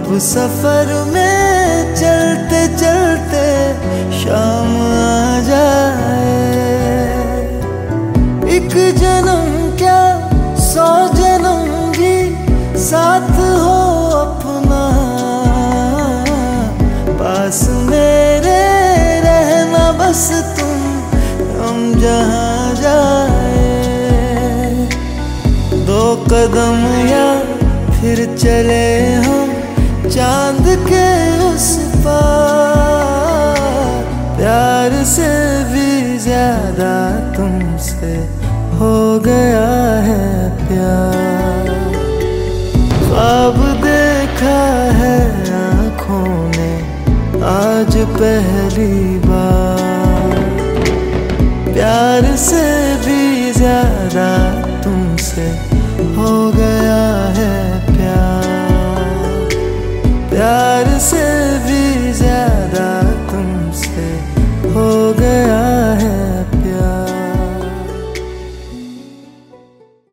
सफर में चलते चलते शाम आ जाए। एक जन्म क्या 100 जन्म भी साथ हो अपना, पास मेरे रहना बस तुम हम जहाँ जाए। 2 कदम या फिर चले हम चांद के उस पार, प्यार से भी ज्यादा तुमसे हो गया है प्यार। ख्वाब देखा है आँखों ने आज पहली बार, प्यार से भी ज्यादा तुमसे हो गया है प्यार, प्यार से